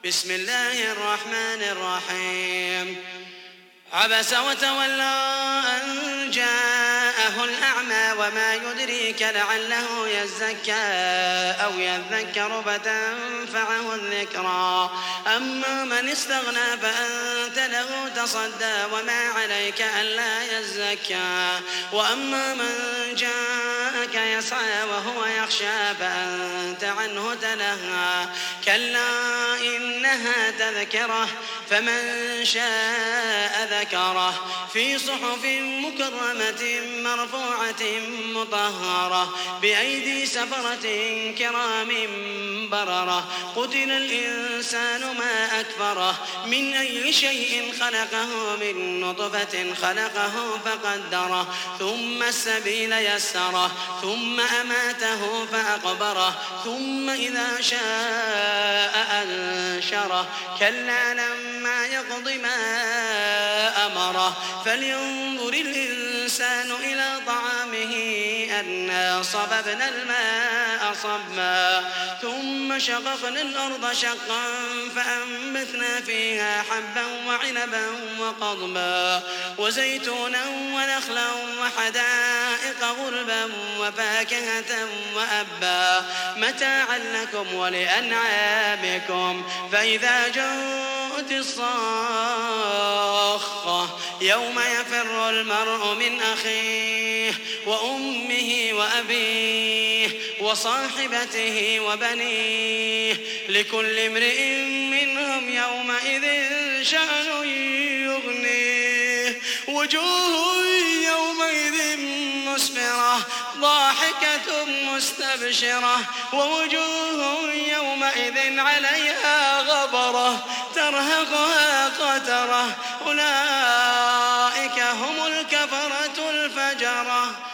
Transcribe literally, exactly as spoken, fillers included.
بسم الله الرحمن الرحيم. عبس وتولى أن جاءه الأعمى وما يدريك لعله يزكى أو يذكر فتنفعه الذكرى. أما من استغنى فأنت له تصدى وما عليك ألا يزكى. وأما من جاءك يسعى وهو يخشى فأنت عنه تلهى. كلا إنها تذكرة فمن شاء ذكره في صحف مكرمة مرفوعة مطهرة بأيدي سفرة كرام بررة. قتل الإنسان ما أكفره من أي شيء خلقه من نطفة خلقه فقدره ثم السبيل يسره ثم أماته فأقبره ثم إذا شاء أنشره. كلا لما يقض ما أمره فلينظر الإنسان إلى طعامه أنا صببنا الماء صبا ثم شققنا الأرض شقا فأنبتنا فيها حبا وعنبا وقضبا وزيتونا ونخلا وحدائق غلبا وفاكهة وأبا متاعا لكم ولأنعامكم. فإذا جاءت الصاخة يوم يفر المرء من أخيه وأمه وأبيه وصاحبته وبنيه لكل امرئ منهم يومئذ شأن يغنيه. وجوه يومئذ مسفرة ضاحكة مستبشرة ووجوه يومئذ عليها غبرة ترهقها قترة. أولئك هم الكفرة الفجرة.